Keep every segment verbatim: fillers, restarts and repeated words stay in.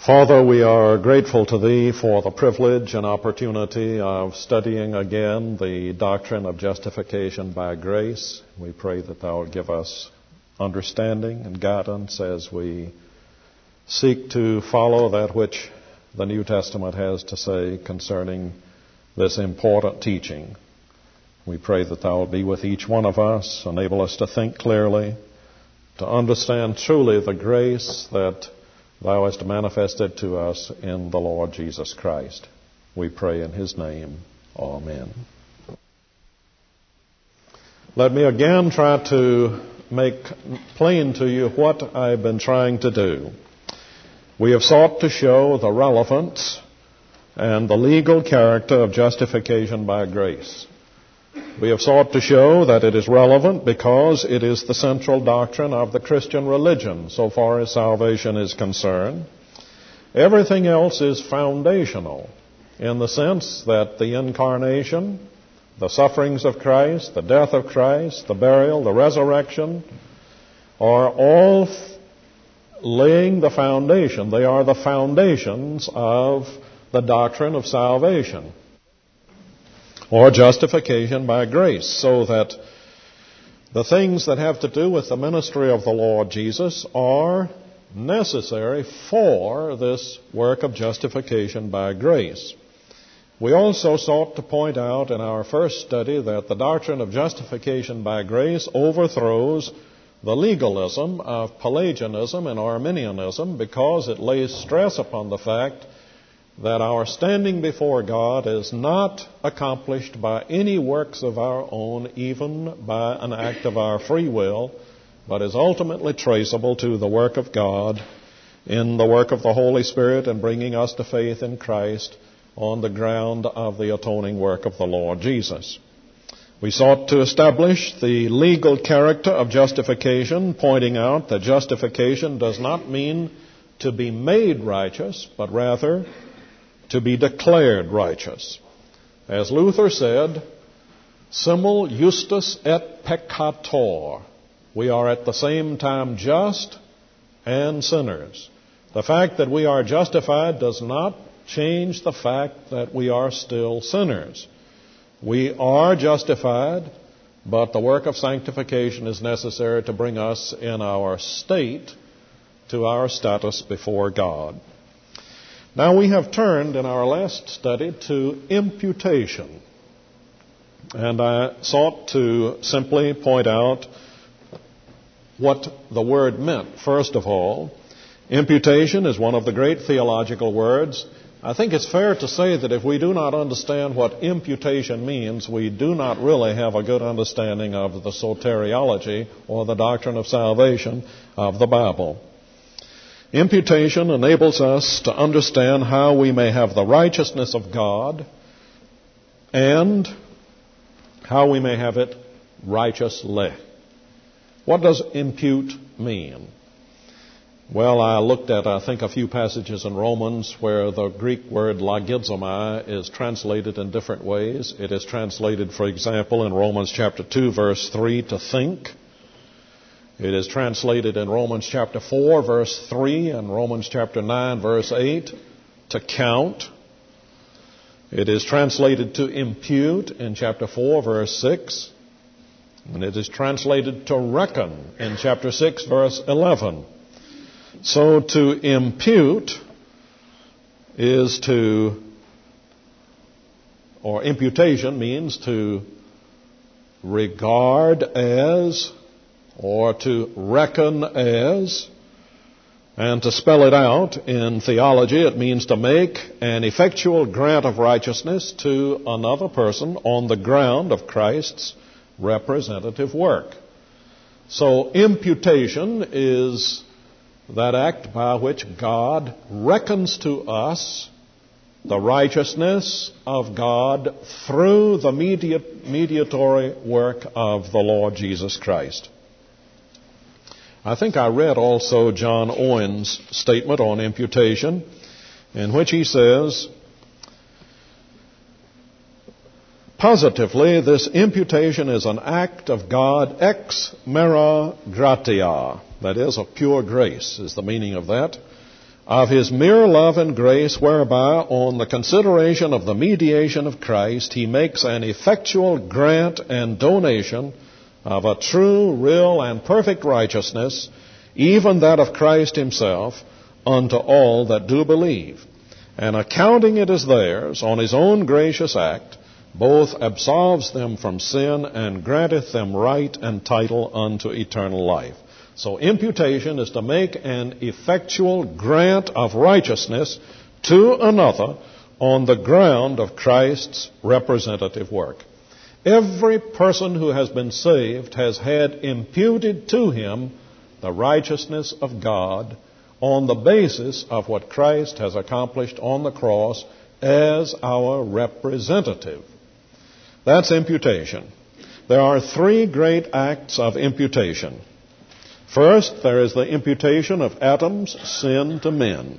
Father, we are grateful to Thee for the privilege and opportunity of studying again the doctrine of justification by grace. We pray that Thou will give us understanding and guidance as we seek to follow that which the New Testament has to say concerning this important teaching. We pray that Thou will be with each one of us, enable us to think clearly, to understand truly the grace that Thou hast manifested to us in the Lord Jesus Christ. We pray in His name. Amen. Let me again try to make plain to you what I've been trying to do. We have sought to show the relevance and the legal character of justification by grace. We have sought to show that it is relevant because it is the central doctrine of the Christian religion so far as salvation is concerned. Everything else is foundational in the sense that the incarnation, the sufferings of Christ, the death of Christ, the burial, the resurrection are all f- laying the foundation. They are the foundations of the doctrine of salvation, or justification by grace, so that the things that have to do with the ministry of the Lord Jesus are necessary for this work of justification by grace. We also sought to point out in our first study that the doctrine of justification by grace overthrows the legalism of Pelagianism and Arminianism because it lays stress upon the fact that our standing before God is not accomplished by any works of our own, even by an act of our free will, but is ultimately traceable to the work of God in the work of the Holy Spirit and bringing us to faith in Christ on the ground of the atoning work of the Lord Jesus. We sought to establish the legal character of justification, pointing out that justification does not mean to be made righteous, but rather to be declared righteous. As Luther said, simul justus et peccator. We are at the same time just and sinners. The fact that we are justified does not change the fact that we are still sinners. We are justified, but the work of sanctification is necessary to bring us in our state to our status before God. Now we have turned in our last study to imputation. And I sought to simply point out what the word meant. First of all, imputation is one of the great theological words. I think it's fair to say that if we do not understand what imputation means, we do not really have a good understanding of the soteriology or the doctrine of salvation of the Bible. Imputation enables us to understand how we may have the righteousness of God and how we may have it righteously. What does impute mean? Well, I looked at, I think, a few passages in Romans where the Greek word logizomai is translated in different ways. It is translated, for example, in Romans chapter two, verse three, to think. It is translated in Romans chapter four, verse three, and Romans chapter nine, verse eight, to count. It is translated to impute in chapter four, verse six. And it is translated to reckon in chapter six, verse eleven. So to impute is to, or imputation means to regard as, or to reckon as, and to spell it out in theology, it means to make an effectual grant of righteousness to another person on the ground of Christ's representative work. So imputation is that act by which God reckons to us the righteousness of God through the mediat- mediatory work of the Lord Jesus Christ. I think I read also John Owen's statement on imputation, in which he says, positively, this imputation is an act of God ex mera gratia, that is, of pure grace, is the meaning of that, of his mere love and grace, whereby on the consideration of the mediation of Christ he makes an effectual grant and donation of a true, real, and perfect righteousness, even that of Christ himself, unto all that do believe. And accounting it as theirs on his own gracious act, both absolves them from sin and granteth them right and title unto eternal life. So imputation is to make an effectual grant of righteousness to another on the ground of Christ's representative work. Every person who has been saved has had imputed to him the righteousness of God on the basis of what Christ has accomplished on the cross as our representative. That's imputation. There are three great acts of imputation. First, there is the imputation of Adam's sin to men.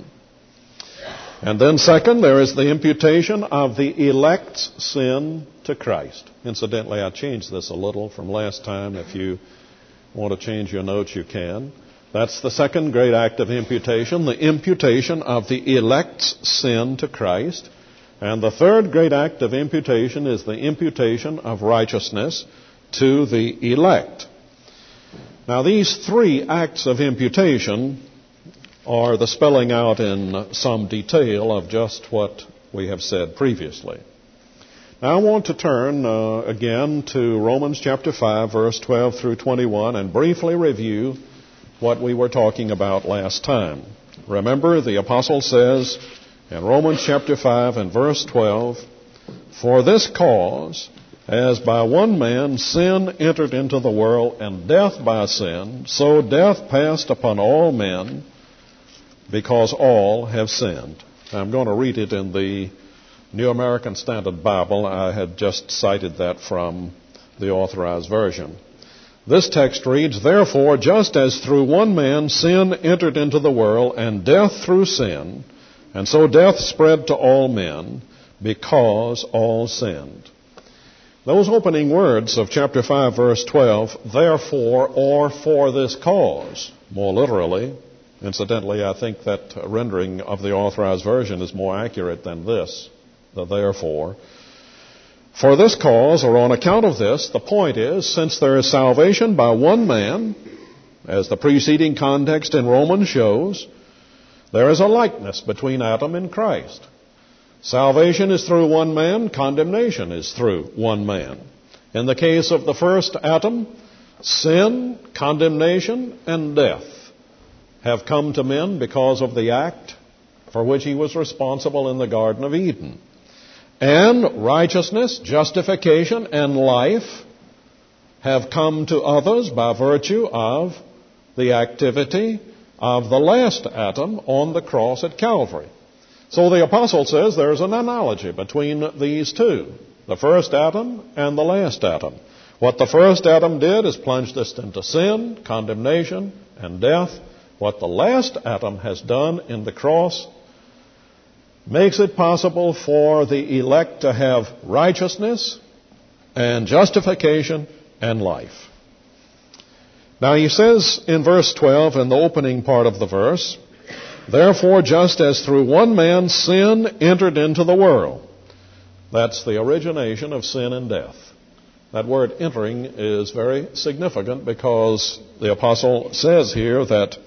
And then second, there is the imputation of the elect's sin to Christ. Incidentally, I changed this a little from last time. If you want to change your notes, you can. That's the second great act of imputation, the imputation of the elect's sin to Christ. And the third great act of imputation is the imputation of righteousness to the elect. Now, these three acts of imputation are the spelling out in some detail of just what we have said previously. Now, I want to turn uh, again to Romans chapter five, verse twelve through twenty-one, and briefly review what we were talking about last time. Remember, the apostle says in Romans chapter five and verse twelve, "For this cause, as by one man sin entered into the world, and death by sin, so death passed upon all men, because all have sinned." I'm going to read it in the New American Standard Bible. I had just cited that from the Authorized Version. This text reads, "Therefore, just as through one man sin entered into the world, and death through sin, and so death spread to all men, because all sinned." Those opening words of chapter five, verse twelve, "therefore," or "for this cause," more literally. Incidentally, I think that rendering of the Authorized Version is more accurate than this, the "therefore." For this cause, or on account of this, the point is, since there is salvation by one man, as the preceding context in Romans shows, there is a likeness between Adam and Christ. Salvation is through one man, condemnation is through one man. In the case of the first Adam, sin, condemnation, and death have come to men because of the act for which he was responsible in the Garden of Eden. And righteousness, justification, and life have come to others by virtue of the activity of the last Adam on the cross at Calvary. So the apostle says there's an analogy between these two, the first Adam and the last Adam. What the first Adam did is plunged us into sin, condemnation, and death. What the last Adam has done in the cross makes it possible for the elect to have righteousness and justification and life. Now he says in verse twelve, in the opening part of the verse, "Therefore, just as through one man sin entered into the world." That's the origination of sin and death. That word entering is very significant because the apostle says here that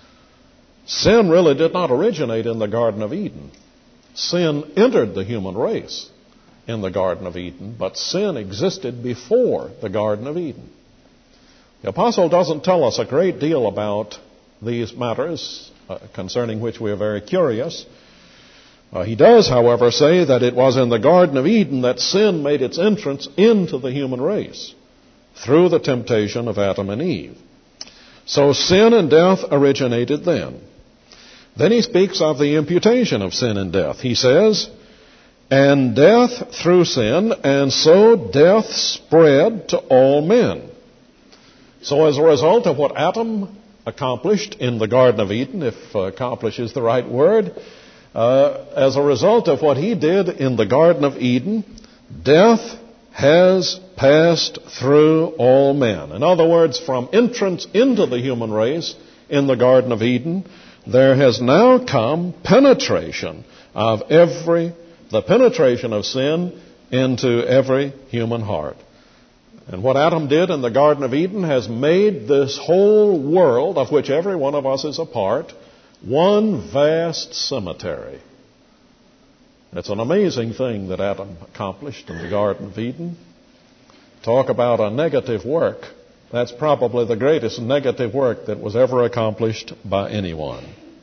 sin really did not originate in the Garden of Eden. Sin entered the human race in the Garden of Eden, but sin existed before the Garden of Eden. The apostle doesn't tell us a great deal about these matters, uh, concerning which we are very curious. Uh, he does, however, say that it was in the Garden of Eden that sin made its entrance into the human race through the temptation of Adam and Eve. So sin and death originated then. Then he speaks of the imputation of sin and death. He says, "And death through sin, and so death spread to all men." So as a result of what Adam accomplished in the Garden of Eden, if uh, accomplish is the right word, uh, as a result of what he did in the Garden of Eden, death has passed through all men. In other words, from entrance into the human race in the Garden of Eden, there has now come penetration of every, the penetration of sin into every human heart. And what Adam did in the Garden of Eden has made this whole world, of which every one of us is a part, one vast cemetery. It's an amazing thing that Adam accomplished in the Garden of Eden. Talk about a negative work. That's probably the greatest negative work that was ever accomplished by anyone.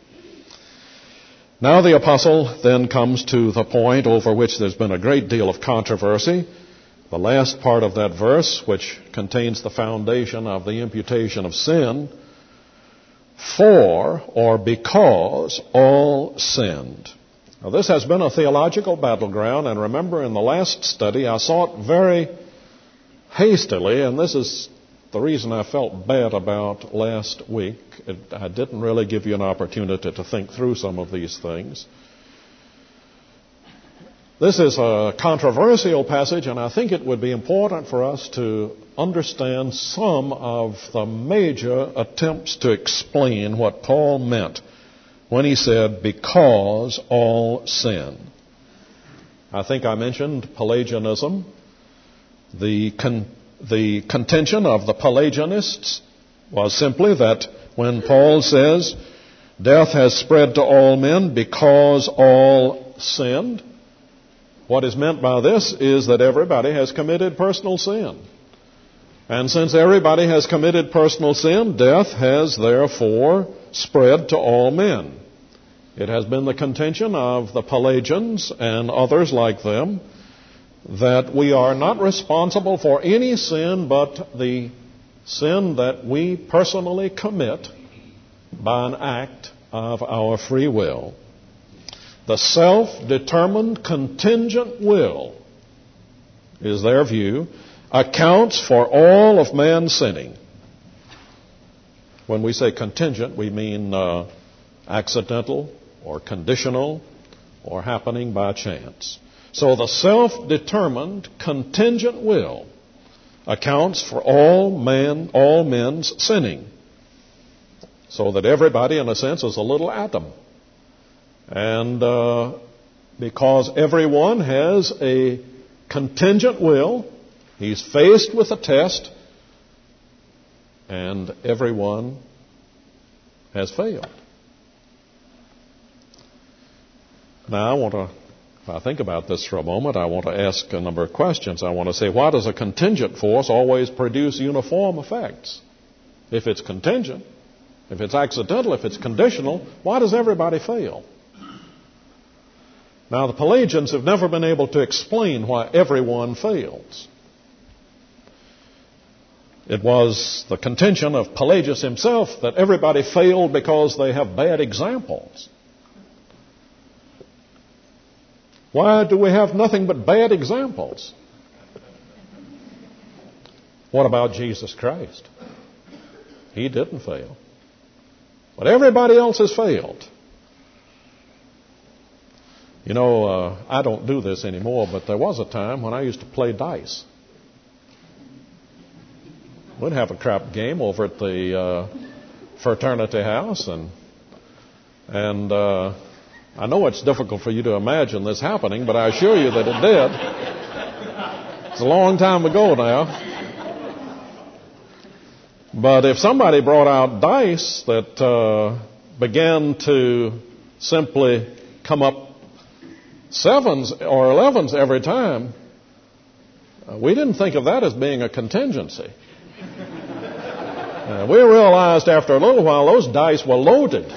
Now the apostle then comes to the point over which there's been a great deal of controversy. The last part of that verse, which contains the foundation of the imputation of sin, for or because all sinned. Now this has been a theological battleground, and remember in the last study I saw it very hastily, and this is the reason I felt bad about last week. It, I didn't really give you an opportunity to think through some of these things. This is a controversial passage, and I think it would be important for us to understand some of the major attempts to explain what Paul meant when he said, because all sin. I think I mentioned Pelagianism. The, con- the contention of the Pelagianists was simply that when Paul says, death has spread to all men because all sinned, what is meant by this is that everybody has committed personal sin. And since everybody has committed personal sin, death has therefore spread to all men. It has been the contention of the Pelagians and others like them that we are not responsible for any sin but the sin that we personally commit by an act of our free will. The self-determined contingent will, is their view, accounts for all of man's sinning. When we say contingent, we mean uh, accidental or conditional or happening by chance. So the self-determined contingent will accounts for all man, all men's sinning. So that everybody, in a sense, is a little atom. And uh, because everyone has a contingent will, he's faced with a test, and everyone has failed. Now, I want to, if I think about this for a moment, I want to ask a number of questions. I want to say, why does a contingent force always produce uniform effects? If it's contingent, if it's accidental, if it's conditional, why does everybody fail? Now, the Pelagians have never been able to explain why everyone fails. It was the contention of Pelagius himself that everybody failed because they have bad examples. Why do we have nothing but bad examples? What about Jesus Christ? He didn't fail. But everybody else has failed. You know, uh, I don't do this anymore, but there was a time when I used to play dice. We'd have a crap game over at the uh, fraternity house, and and uh, I know it's difficult for you to imagine this happening, but I assure you that it did. It's a long time ago now. But if somebody brought out dice that uh, began to simply come up sevens or elevens every time, uh, we didn't think of that as being a contingency. Uh, we realized after a little while those dice were loaded.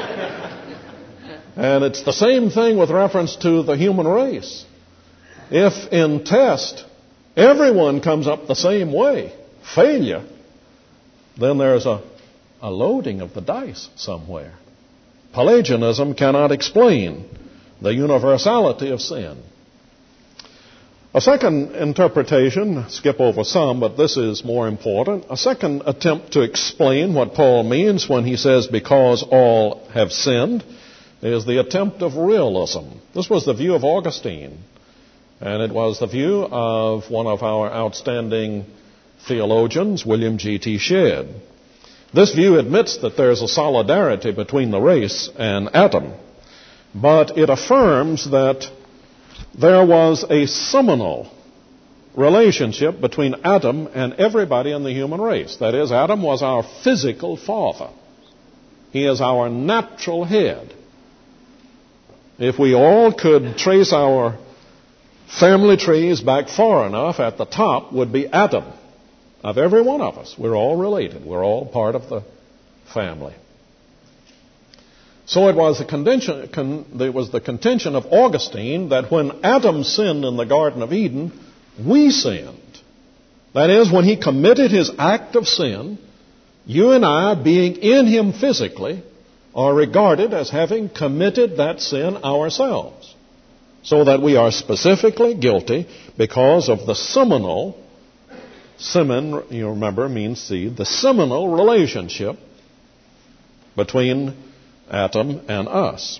And it's the same thing with reference to the human race. If in test everyone comes up the same way, failure, then there's a, a loading of the dice somewhere. Pelagianism cannot explain the universality of sin. A second interpretation, skip over some, but this is more important. A second attempt to explain what Paul means when he says, because all have sinned, is the attempt of realism. This was the view of Augustine, and it was the view of one of our outstanding theologians, William G T Shedd. This view admits that there's a solidarity between the race and Adam, but it affirms that there was a seminal relationship between Adam and everybody in the human race. That is, Adam was our physical father. He is our natural head. If we all could trace our family trees back far enough, at the top would be Adam. Of every one of us, we're all related. We're all part of the family. So it was the contention, con, it was the contention of Augustine that when Adam sinned in the Garden of Eden, we sinned. That is, when he committed his act of sin, you and I, being in him physically, are regarded as having committed that sin ourselves. So that we are specifically guilty because of the seminal, semen, you remember, means seed, the seminal relationship between Adam and us.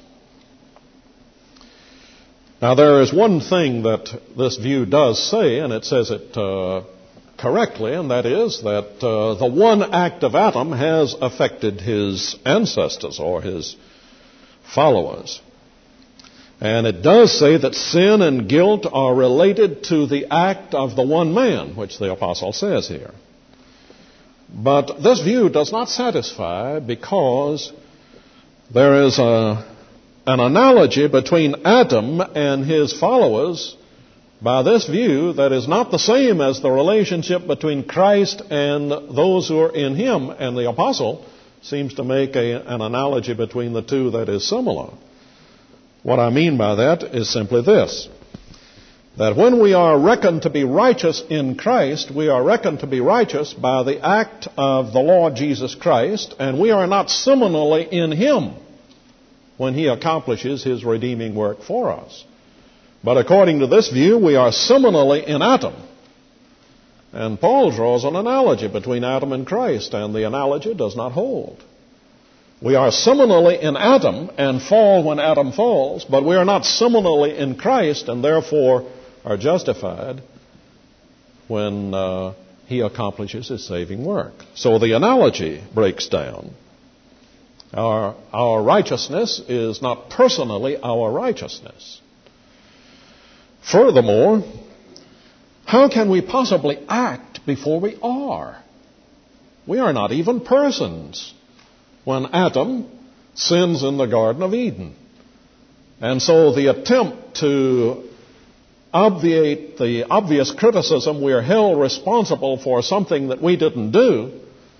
Now, there is one thing that this view does say, and it says it uh, correctly, and that is that uh, the one act of Adam has affected his ancestors or his followers. And it does say that sin and guilt are related to the act of the one man, which the apostle says here. But this view does not satisfy, because there is a, an analogy between Adam and his followers by this view that is not the same as the relationship between Christ and those who are in him. And the apostle seems to make a, an analogy between the two that is similar. What I mean by that is simply this, that when we are reckoned to be righteous in Christ, we are reckoned to be righteous by the act of the Lord Jesus Christ, and we are not similarly in him when he accomplishes his redeeming work for us. But according to this view, we are similarly in Adam. And Paul draws an analogy between Adam and Christ, and the analogy does not hold. We are similarly in Adam and fall when Adam falls, but we are not similarly in Christ and therefore are justified when uh, he accomplishes his saving work. So the analogy breaks down. Our, our righteousness is not personally our righteousness. Furthermore, how can we possibly act before we are? We are not even persons when Adam sins in the Garden of Eden. And so the attempt to obviate the obvious criticism, we are held responsible for something that we didn't do,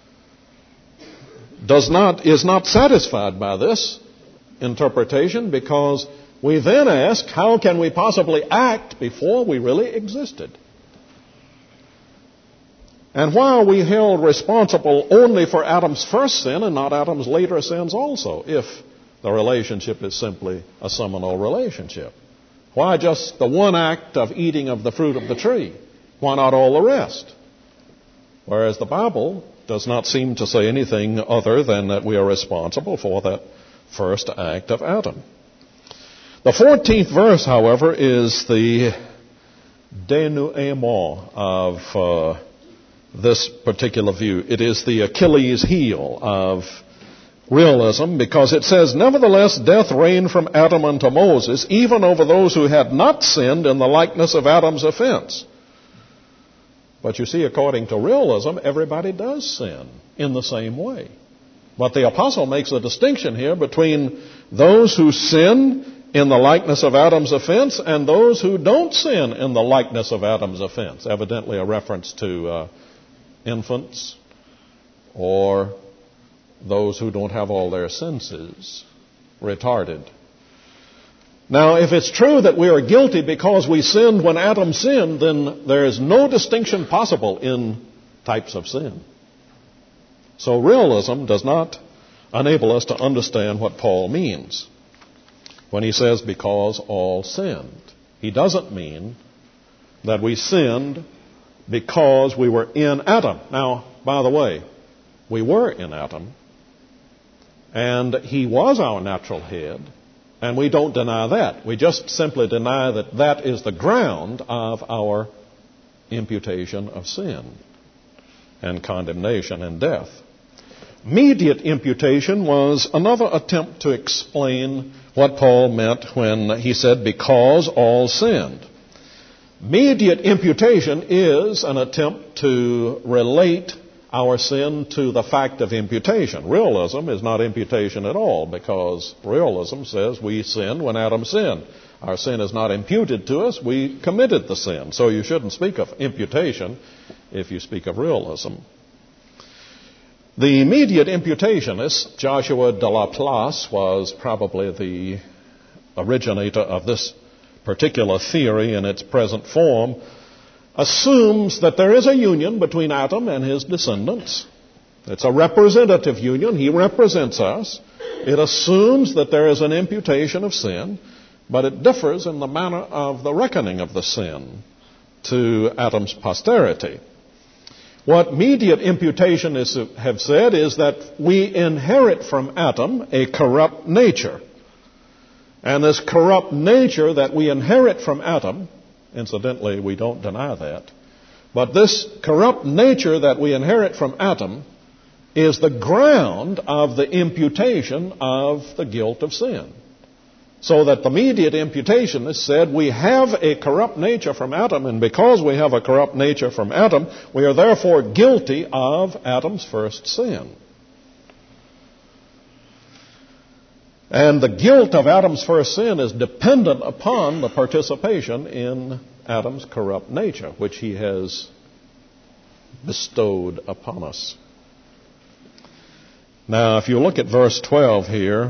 does not, is not satisfied by this interpretation, because we then ask, how can we possibly act before we really existed? And why are we held responsible only for Adam's first sin and not Adam's later sins also, if the relationship is simply a seminal relationship? Why just the one act of eating of the fruit of the tree? Why not all the rest? Whereas the Bible does not seem to say anything other than that we are responsible for that first act of Adam. The fourteenth verse, however, is the denouement of uh, this particular view. It is the Achilles heel of realism, because it says, "Nevertheless, death reigned from Adam unto Moses, even over those who had not sinned in the likeness of Adam's offense." But you see, according to realism, everybody does sin in the same way. But the apostle makes a distinction here between those who sin in the likeness of Adam's offense and those who don't sin in the likeness of Adam's offense. Evidently a reference to uh, infants or those who don't have all their senses retarded. Now, if it's true that we are guilty because we sinned when Adam sinned, then there is no distinction possible in types of sin. So realism does not enable us to understand what Paul means when he says, because all sinned. He doesn't mean that we sinned because we were in Adam. Now, by the way, we were in Adam, and he was our natural head, and we don't deny that. We just simply deny that that is the ground of our imputation of sin and condemnation and death. Mediate imputation was another attempt to explain what Paul meant when he said, because all sinned. Mediate imputation is an attempt to relate our sin to the fact of imputation. Realism is not imputation at all, because realism says we sinned when Adam sinned. Our sin is not imputed to us, we committed the sin. So you shouldn't speak of imputation if you speak of realism. The immediate imputationist, Joshua de Laplace, was probably the originator of this particular theory in its present form, assumes that there is a union between Adam and his descendants. It's a representative union. He represents us. It assumes that there is an imputation of sin, but it differs in the manner of the reckoning of the sin to Adam's posterity. What mediate imputationists have said is that we inherit from Adam a corrupt nature. And this corrupt nature that we inherit from Adam, incidentally, we don't deny that, but this corrupt nature that we inherit from Adam is the ground of the imputation of the guilt of sin. So that the mediate imputationists said we have a corrupt nature from Adam, and because we have a corrupt nature from Adam, we are therefore guilty of Adam's first sin. And the guilt of Adam's first sin is dependent upon the participation in Adam's corrupt nature, which he has bestowed upon us. Now, if you look at verse twelve here,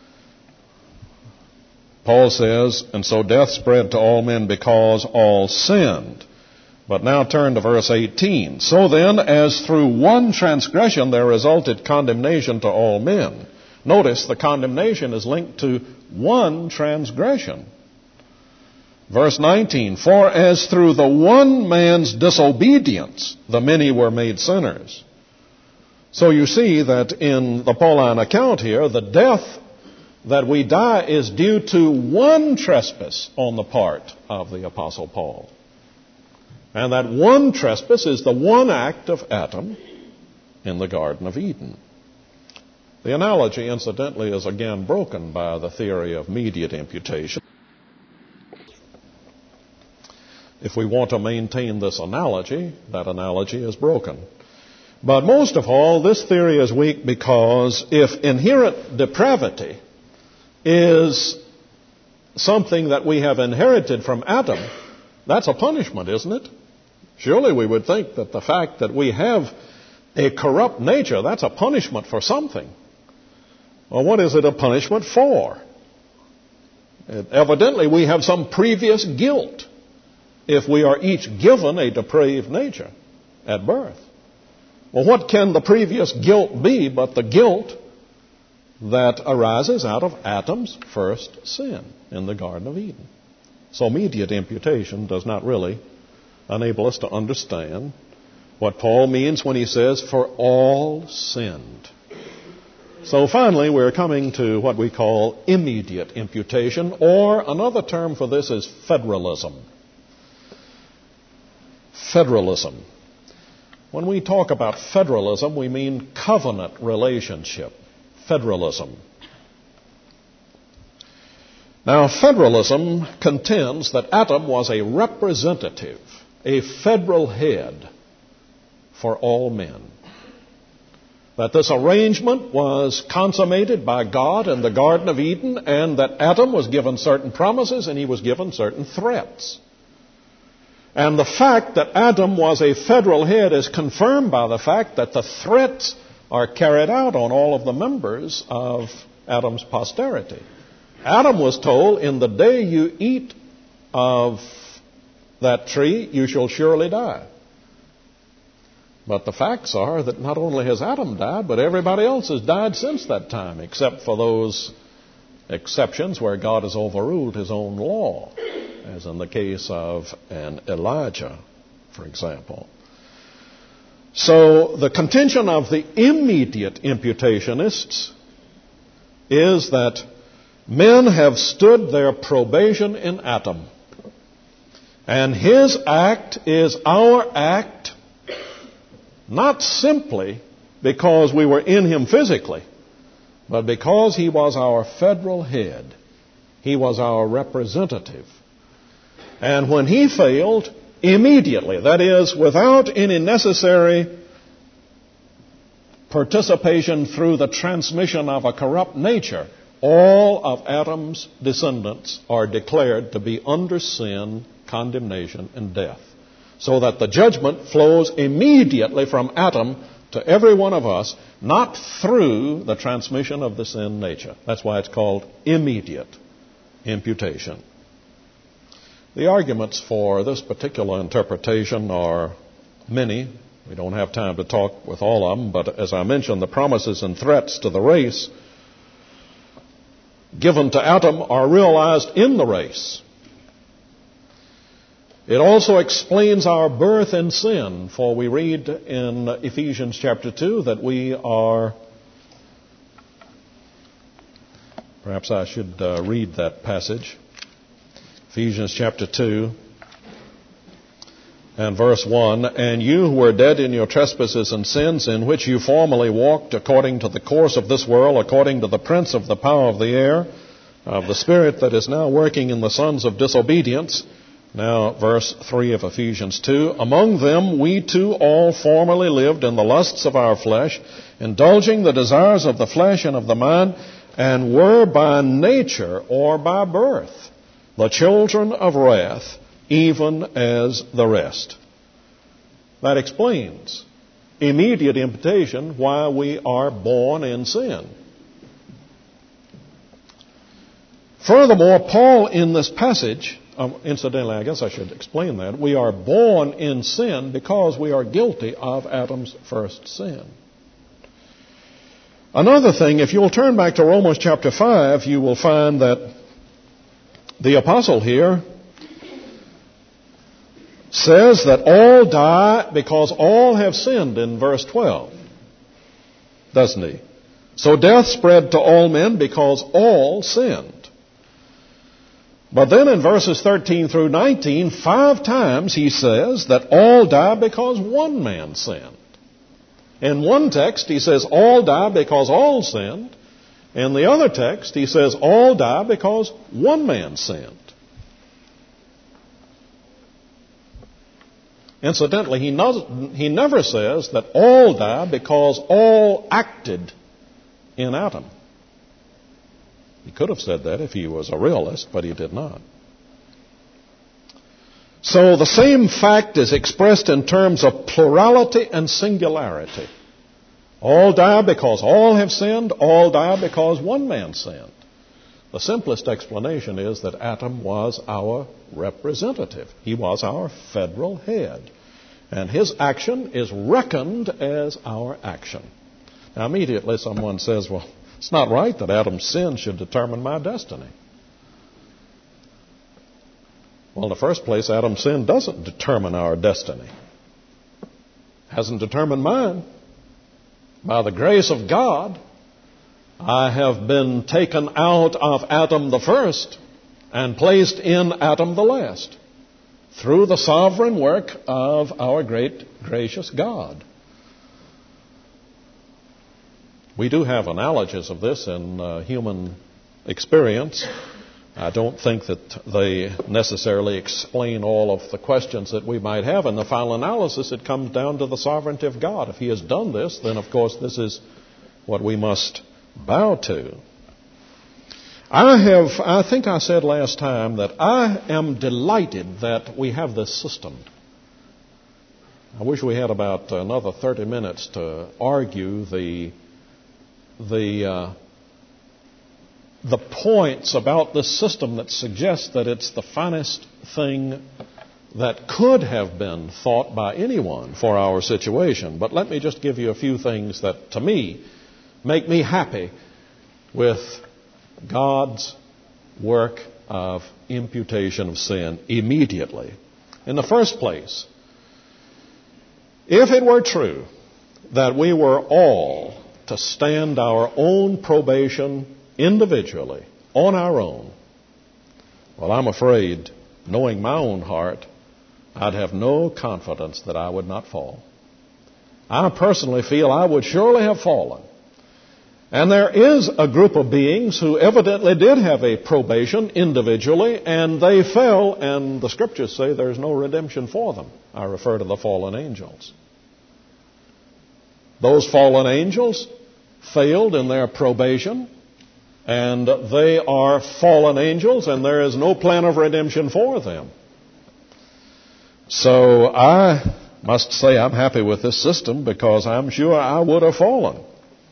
Paul says, and so death spread to all men because all sinned. But now turn to verse eighteen. So then, as through one transgression there resulted condemnation to all men. Notice the condemnation is linked to one transgression. Verse nineteen, for as through the one man's disobedience the many were made sinners. So you see that in the Pauline account here, the death that we die is due to one trespass on the part of the Apostle Paul. And that one trespass is the one act of Adam in the Garden of Eden. The analogy, incidentally, is again broken by the theory of mediate imputation. If we want to maintain this analogy, that analogy is broken. But most of all, this theory is weak because if inherent depravity is something that we have inherited from Adam, that's a punishment, isn't it? Surely we would think that the fact that we have a corrupt nature, that's a punishment for something. Well, what is it a punishment for? It, evidently, we have some previous guilt if we are each given a depraved nature at birth. Well, what can the previous guilt be but the guilt that arises out of Adam's first sin in the Garden of Eden? So mediate imputation does not really enable us to understand what Paul means when he says, for all sinned. So finally, we're coming to what we call immediate imputation, or another term for this is federalism. Federalism. When we talk about federalism, we mean covenant relationship. Federalism. Now, federalism contends that Adam was a representative, a federal head for all men. That this arrangement was consummated by God in the Garden of Eden, and that Adam was given certain promises and he was given certain threats. And the fact that Adam was a federal head is confirmed by the fact that the threats are carried out on all of the members of Adam's posterity. Adam was told, in the day you eat of that tree, you shall surely die. But the facts are that not only has Adam died, but everybody else has died since that time, except for those exceptions where God has overruled his own law, as in the case of an Elijah, for example. So the contention of the immediate imputationists is that men have stood their probation in Adam, and his act is our act, not simply because we were in him physically, but because he was our federal head. He was our representative. And when he failed, immediately, that is, without any necessary participation through the transmission of a corrupt nature, all of Adam's descendants are declared to be under sin, condemnation, and death. So that the judgment flows immediately from Adam to every one of us, not through the transmission of the sin nature. That's why it's called immediate imputation. The arguments for this particular interpretation are many. We don't have time to talk with all of them, but as I mentioned, the promises and threats to the race given to Adam are realized in the race. It also explains our birth in sin, for we read in Ephesians chapter two that we are, perhaps I should uh, read that passage. Ephesians chapter two and verse one, "And you who were dead in your trespasses and sins, in which you formerly walked according to the course of this world, according to the prince of the power of the air, of the spirit that is now working in the sons of disobedience." Now, verse three of Ephesians two, "Among them we too all formerly lived in the lusts of our flesh, indulging the desires of the flesh and of the mind, and were by nature or by birth the children of wrath, even as the rest." That explains immediate imputation why we are born in sin. Furthermore, Paul in this passage, um, incidentally, I guess I should explain that, we are born in sin because we are guilty of Adam's first sin. Another thing, if you'll turn back to Romans chapter five, you will find that the apostle here says that all die because all have sinned in verse twelve, doesn't he? So death spread to all men because all sinned. But then in verses thirteen through nineteen, five times he says that all die because one man sinned. In one text he says all die because all sinned. In the other text he says all die because one man sinned. Incidentally, he, no, he never says that all die because all acted in Adam. He could have said that if he was a realist, but he did not. So the same fact is expressed in terms of plurality and singularity. All die because all have sinned. All die because one man sinned. The simplest explanation is that Adam was our representative. He was our federal head. And his action is reckoned as our action. Now immediately someone says, well, it's not right that Adam's sin should determine my destiny. Well, in the first place, Adam's sin doesn't determine our destiny. Hasn't determined mine. By the grace of God, I have been taken out of Adam the first and placed in Adam the last through the sovereign work of our great gracious God. We do have analogies of this in uh, human experience. I don't think that they necessarily explain all of the questions that we might have. In the final analysis, it comes down to the sovereignty of God. If He has done this, then of course this is what we must bow to. I have, I think I said last time that I am delighted that we have this system. I wish we had about another thirty minutes to argue the the uh, the points about this system that suggest that it's the finest thing that could have been thought by anyone for our situation. But let me just give you a few things that, to me, make me happy with God's work of imputation of sin immediately. In the first place, if it were true that we were all to stand our own probation individually, on our own, well, I'm afraid, knowing my own heart, I'd have no confidence that I would not fall. I personally feel I would surely have fallen. And there is a group of beings who evidently did have a probation individually, and they fell, and the Scriptures say there's no redemption for them. I refer to the fallen angels. Those fallen angels failed in their probation, and they are fallen angels, and there is no plan of redemption for them. So I must say I'm happy with this system, because I'm sure I would have fallen.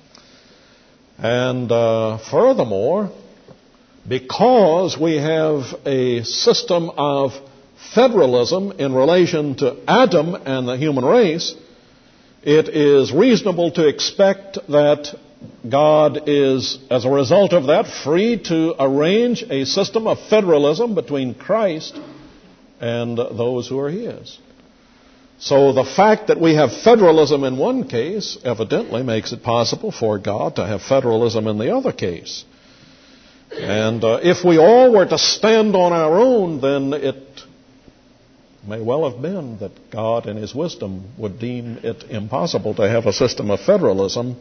And uh, furthermore, because we have a system of federalism in relation to Adam and the human race, it is reasonable to expect that God is, as a result of that, free to arrange a system of federalism between Christ and those who are His. So the fact that we have federalism in one case evidently makes it possible for God to have federalism in the other case. And uh, if we all were to stand on our own, then it may well have been that God in His wisdom would deem it impossible to have a system of federalism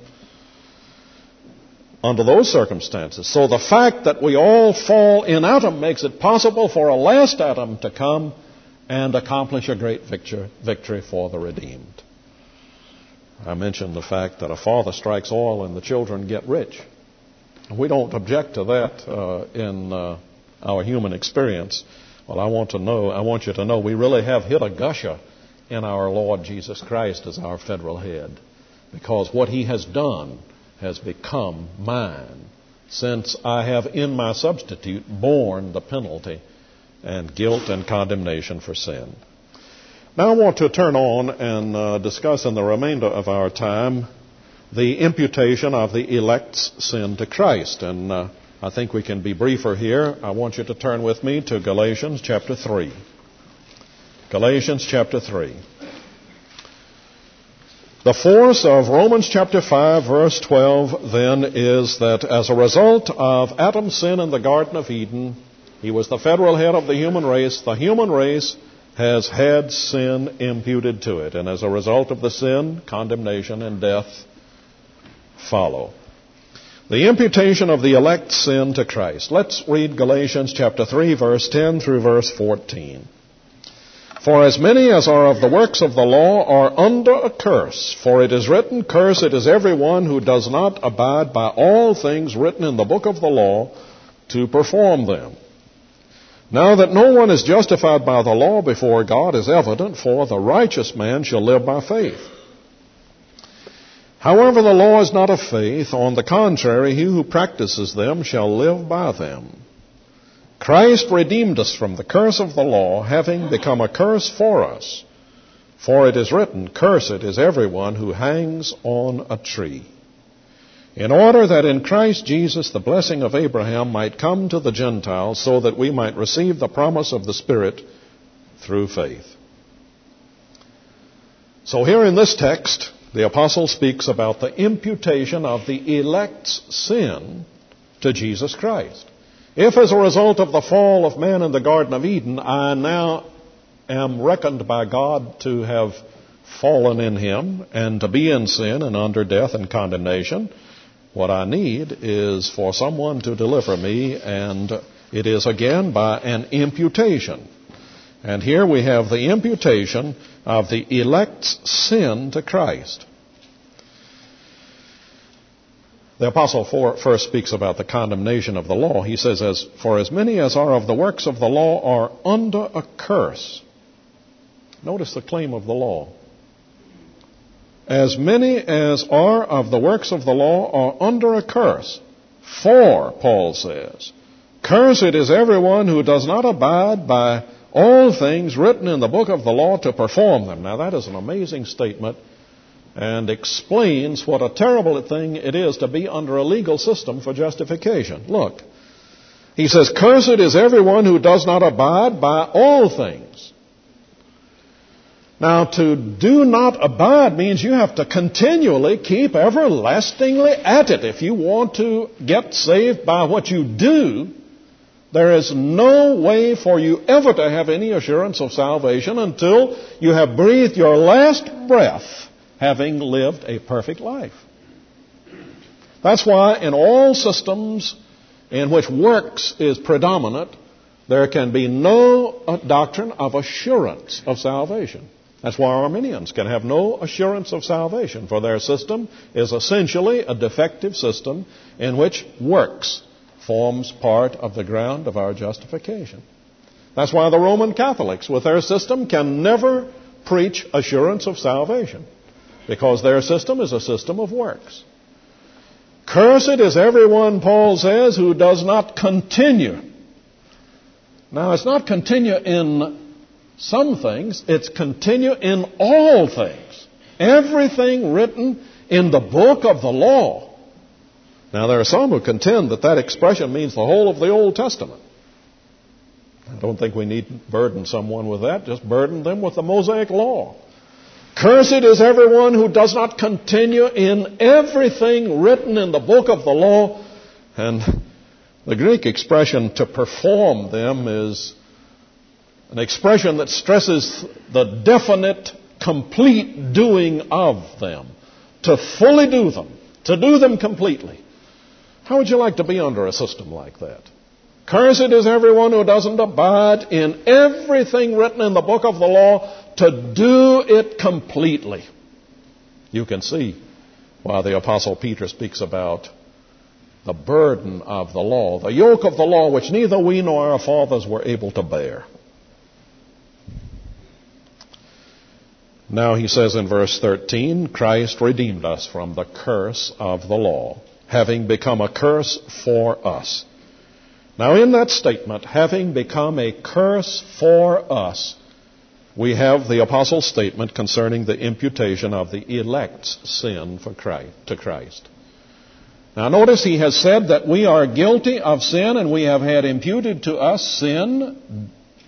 under those circumstances. So the fact that we all fall in Adam makes it possible for a last Adam to come and accomplish a great victory, victory for the redeemed. I mentioned the fact that a father strikes oil and the children get rich. We don't object to that uh, in uh, our human experience. Well, I want to know, I want you to know we really have hit a gusher in our Lord Jesus Christ as our federal head, because what He has done has become mine, since I have in my substitute borne the penalty and guilt and condemnation for sin. Now I want to turn on and uh, discuss in the remainder of our time the imputation of the elect's sin to Christ. And uh, I think we can be briefer here. I want you to turn with me to Galatians chapter three. Galatians chapter three. The force of Romans chapter five, verse twelve, then, is that as a result of Adam's sin in the Garden of Eden, he was the federal head of the human race. The human race has had sin imputed to it. And as a result of the sin, condemnation and death follow. The imputation of the elect's sin to Christ. Let's read Galatians chapter three, verse ten through verse fourteen. For as many as are of the works of the law are under a curse. For it is written, Cursed is everyone who does not abide by all things written in the book of the law to perform them. Now that no one is justified by the law before God is evident, for the righteous man shall live by faith. However, the law is not of faith. On the contrary, he who practices them shall live by them. Christ redeemed us from the curse of the law, having become a curse for us. For it is written, Cursed is everyone who hangs on a tree. In order that in Christ Jesus the blessing of Abraham might come to the Gentiles, so that we might receive the promise of the Spirit through faith. So here in this text, the apostle speaks about the imputation of the elect's sin to Jesus Christ. If as a result of the fall of man in the Garden of Eden, I now am reckoned by God to have fallen in Him and to be in sin and under death and condemnation, what I need is for someone to deliver me, and it is again by an imputation. And here we have the imputation of the elect's sin to Christ. The apostle first speaks about the condemnation of the law. He says, as for as many as are of the works of the law are under a curse. Notice the claim of the law. As many as are of the works of the law are under a curse. For, Paul says, Cursed is everyone who does not abide by all things written in the book of the law to perform them. Now that is an amazing statement and explains what a terrible thing it is to be under a legal system for justification. Look, he says, Cursed is everyone who does not abide by all things. Now, to do not abide means you have to continually keep everlastingly at it. If you want to get saved by what you do, there is no way for you ever to have any assurance of salvation until you have breathed your last breath having lived a perfect life. That's why in all systems in which works is predominant, there can be no doctrine of assurance of salvation. That's why Arminians can have no assurance of salvation, for their system is essentially a defective system in which works forms part of the ground of our justification. That's why the Roman Catholics, with their system, can never preach assurance of salvation, because their system is a system of works. Cursed is everyone, Paul says, who does not continue. Now, it's not continue in some things, it's continue in all things. Everything written in the book of the law. Now, there are some who contend that that expression means the whole of the Old Testament. I don't think we need to burden someone with that. Just burden them with the Mosaic law. Cursed is everyone who does not continue in everything written in the book of the law. And the Greek expression to perform them is an expression that stresses the definite, complete doing of them. To fully do them. To do them completely. How would you like to be under a system like that? Cursed is everyone who doesn't abide in everything written in the book of the law to do it completely. You can see why the Apostle Peter speaks about the burden of the law, the yoke of the law, which neither we nor our fathers were able to bear. Now he says in verse thirteen, Christ redeemed us from the curse of the law, having become a curse for us. Now in that statement, having become a curse for us, we have the apostle's statement concerning the imputation of the elect's sin for Christ, to Christ. Now notice he has said that we are guilty of sin and we have had imputed to us sin,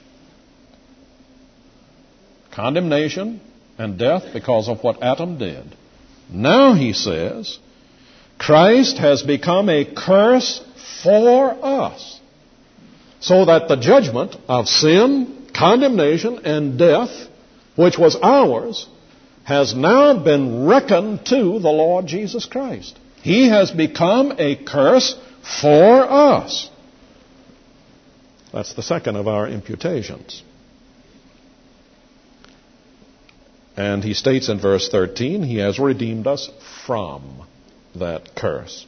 condemnation, and death because of what Adam did. Now he says, Christ has become a curse for us, so that the judgment of sin, condemnation, and death, which was ours, has now been reckoned to the Lord Jesus Christ. He has become a curse for us. That's the second of our imputations. And he states in verse thirteen, he has redeemed us from that curse.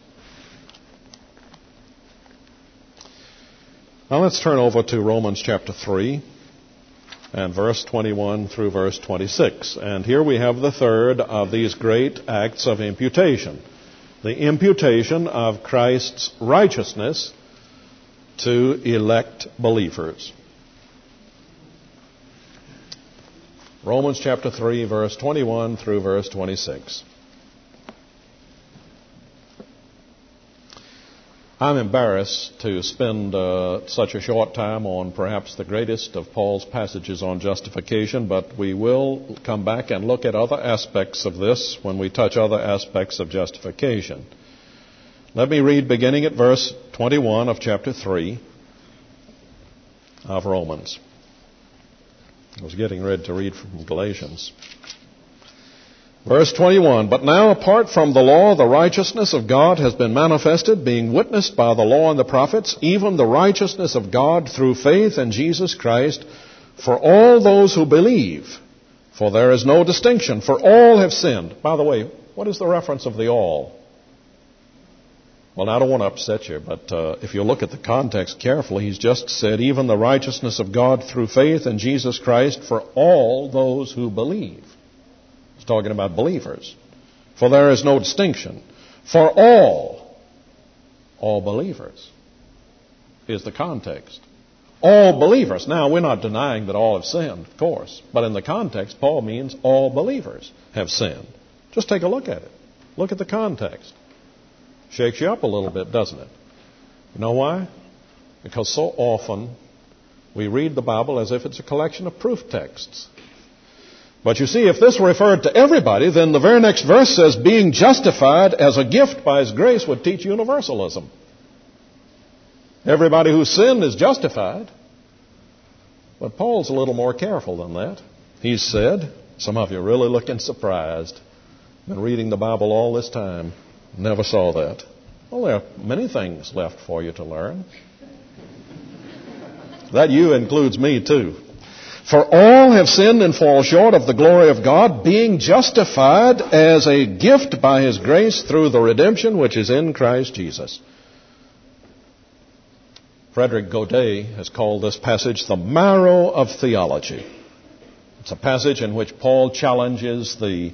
Now let's turn over to Romans chapter three and verse twenty-one through verse twenty-six. And here we have the third of these great acts of imputation. The imputation of Christ's righteousness to elect believers. Romans chapter three, verse twenty-one through verse twenty-six. I'm embarrassed to spend uh, such a short time on perhaps the greatest of Paul's passages on justification, but we will come back and look at other aspects of this when we touch other aspects of justification. Let me read beginning at verse twenty-one of chapter three of Romans. I was getting ready to read from Galatians. Verse twenty-one, But now apart from the law, the righteousness of God has been manifested, being witnessed by the law and the prophets, even the righteousness of God through faith in Jesus Christ, for all those who believe. For there is no distinction, for all have sinned. By the way, what is the reference of the all? Well, I don't want to upset you, but uh, if you look at the context carefully, he's just said, even the righteousness of God through faith in Jesus Christ for all those who believe. He's talking about believers. For there is no distinction. For all, all believers is the context. All believers. Now, we're not denying that all have sinned, of course. But in the context, Paul means all believers have sinned. Just take a look at it. Look at the context. Shakes you up a little bit, doesn't it? You know why? Because so often we read the Bible as if it's a collection of proof texts. But you see, if this referred to everybody, then the very next verse says, being justified as a gift by His grace would teach universalism. Everybody who sinned is justified. But Paul's a little more careful than that. He said, some of you are really looking surprised. Been reading the Bible all this time. Never saw that. Well, there are many things left for you to learn. That you includes me too. For all have sinned and fall short of the glory of God, being justified as a gift by His grace through the redemption which is in Christ Jesus. Frederick Godet has called this passage the marrow of theology. It's a passage in which Paul challenges the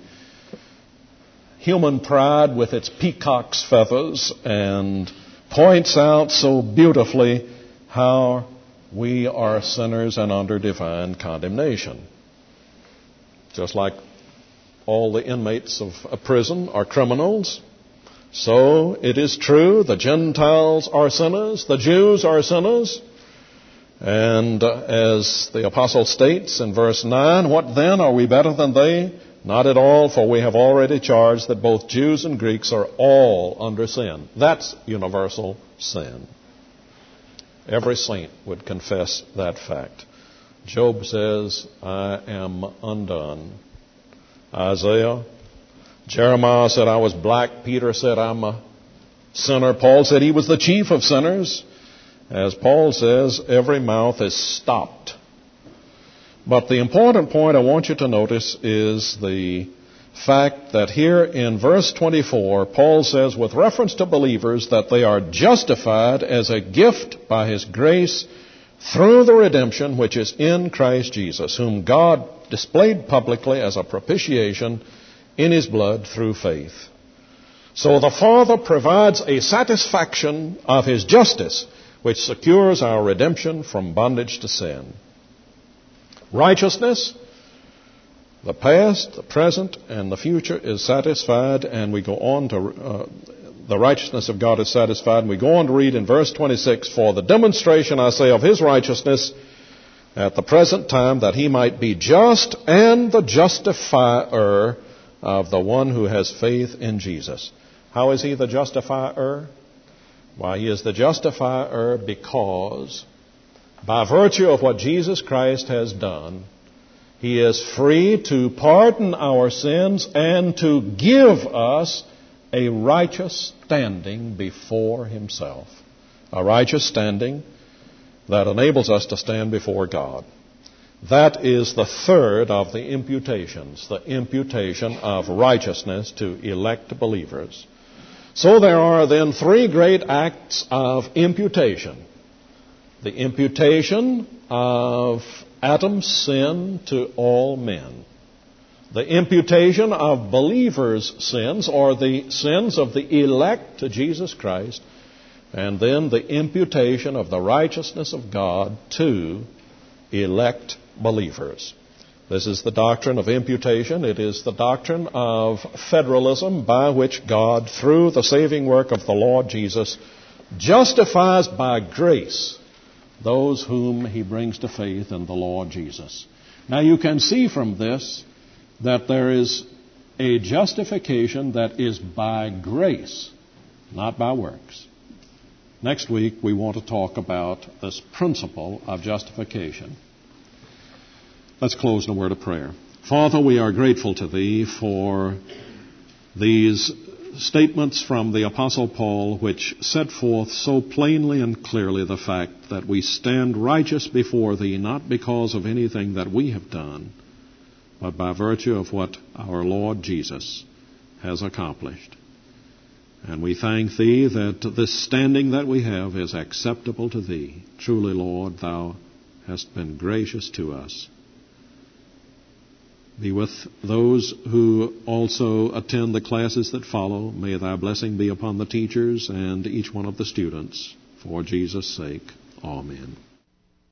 human pride with its peacock's feathers and points out so beautifully how we are sinners and under divine condemnation. Just like all the inmates of a prison are criminals, so it is true the Gentiles are sinners, the Jews are sinners. And uh, as the apostle states in verse nine, what then? Are we better than they? Not at all, for we have already charged that both Jews and Greeks are all under sin. That's universal sin. Every saint would confess that fact. Job says, I am undone. Isaiah, Jeremiah said, I was black. Peter said, I'm a sinner. Paul said he was the chief of sinners. As Paul says, every mouth is stopped. But the important point I want you to notice is the fact that here in verse twenty-four, Paul says with reference to believers that they are justified as a gift by His grace through the redemption which is in Christ Jesus, whom God displayed publicly as a propitiation in His blood through faith. So the Father provides a satisfaction of His justice which secures our redemption from bondage to sin. Righteousness, the past, the present, and the future is satisfied, and we go on to, uh, the righteousness of God is satisfied, and we go on to read in verse twenty-six, for the demonstration, I say, of His righteousness at the present time, that He might be just and the justifier of the one who has faith in Jesus. How is He the justifier? Why, He is the justifier because by virtue of what Jesus Christ has done, He is free to pardon our sins and to give us a righteous standing before Himself. A righteous standing that enables us to stand before God. That is the third of the imputations, the imputation of righteousness to elect believers. So there are then three great acts of imputation. The imputation of Adam's sin to all men. The imputation of believers' sins, or the sins of the elect to Jesus Christ. And then the imputation of the righteousness of God to elect believers. This is the doctrine of imputation. It is the doctrine of federalism by which God, through the saving work of the Lord Jesus, justifies by grace those whom He brings to faith in the Lord Jesus. Now you can see from this that there is a justification that is by grace, not by works. Next week we want to talk about this principle of justification. Let's close in a word of prayer. Father, we are grateful to Thee for these statements from the Apostle Paul which set forth so plainly and clearly the fact that we stand righteous before Thee not because of anything that we have done, but by virtue of what our Lord Jesus has accomplished. And we thank Thee that this standing that we have is acceptable to Thee. Truly, Lord, Thou hast been gracious to us. Be with those who also attend the classes that follow. May Thy blessing be upon the teachers and each one of the students. For Jesus' sake, amen.